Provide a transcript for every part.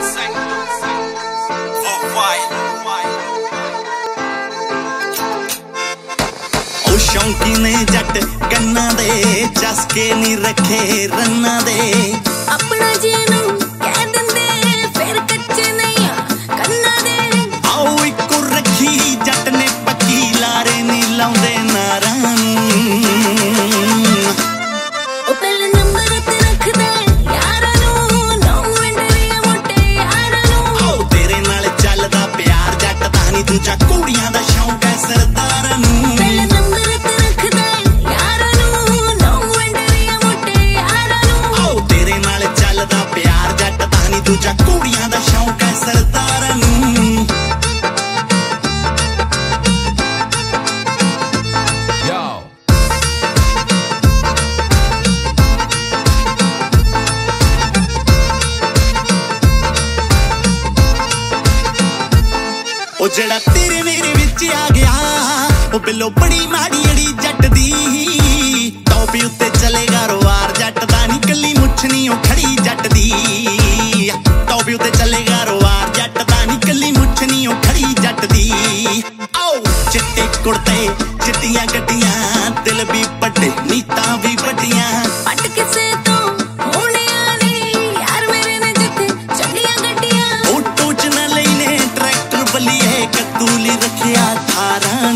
शौकी ने जट कन्ना दे चसके नी रखे रन्ना दे अपना जीनू कह दिंदे फिर कच्चे नहीं कन्ना दे आओ इको रखी जट ने पक्की लारे नी लाउंदे नारां ओ पहले नंबर ते रख दे यारां नू नौ वंडरिया मोटे यारां नू आओ तेरे नाल चलदा प्यार जट दा नी दूजा कुड़ियां दा शौक है सरदारां नू दूजा कुड़ियां दा शौक है सरदारां नू ओ जेड़ा तेरे मेरे विच आ गया ओ बिलो बड़ी माड़ी अड़ी जट दी टॉपी उत्ते चलेगा रोवार जट दा नी कल्ली मुछ नी ओ खड़ी जट दी टॉपी उत्ते चलेगा रोवार जट दा नी कल्ली मुछ नी ओ खड़ी जट दी आओ चिट्टे कुर्ते चिट्टियां गड्डियां दिल भी बड़े नीतां भी बड़ियां पट किसे तो होने आने यार मेरे ने जिथे चलियां गड्डियां फोटो च न लेने ट्रैक्टर बलिए कतूली रखिया थारां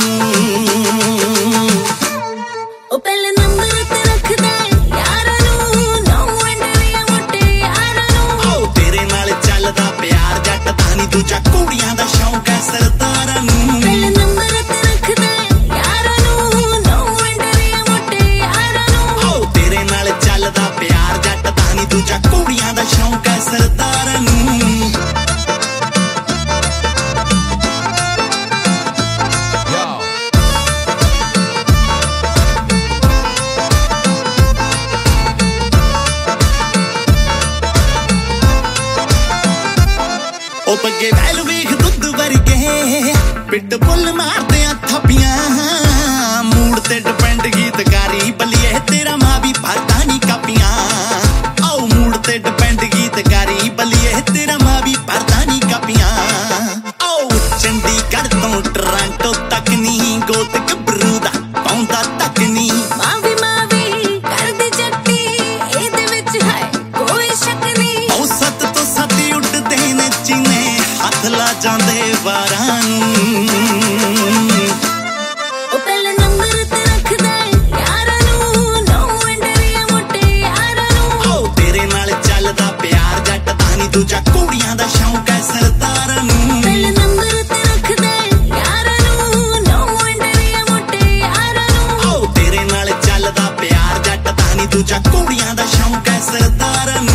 ओ पहले नंबर ते रख दे यारां नू नौ वंडरिया मोटे यारां नू आओ तेरे नाल चलदा प्यार जट दा नी दूजा कुड़ियां दा शौक है सरदारां नू पहले नंबर ते रख दे यारां नू नौ वंडरिया मोटे यारां नू आओ तेरे नाल चलदा प्यार जट दा नी दूजा कुड़ियां दा शौक है सरदारां नू ओ पगे वैल वेख दुध वर्गे पिट बुल मारदे थप्पियां मूड ते डिपेंड गीतकारी बलिए तेरा मां भी भरदा नी कापियां आओ मूड ते डिपेंड गीतकारी बलिए तेरा मां भी भरदा नी कापियां आओ चंडीगढ़ तो टोरंटो तक नी गोत गबरू दा पाउंदा तक नी मावी कर दे जट्टी एदे विच है कोई शक नहीं ओ सत तो सत उड़दे ने चीने हथ ला जांदे वारां ओ पहले नंबर ते रख दे यारां नू नौ वंडरिया मोटे यारां नू आओ तेरे नाल चलदा प्यार जट दा नी दूजा कुड़ियां दा शौक है सरदारां नू पहले नंबर ते रख दे यारां नू नौ वंडरिया मोटे यारां नू आओ तेरे नाल चलदा प्यार जट दा नी दूजा कुड़ियां दा शौक है सरदारां नू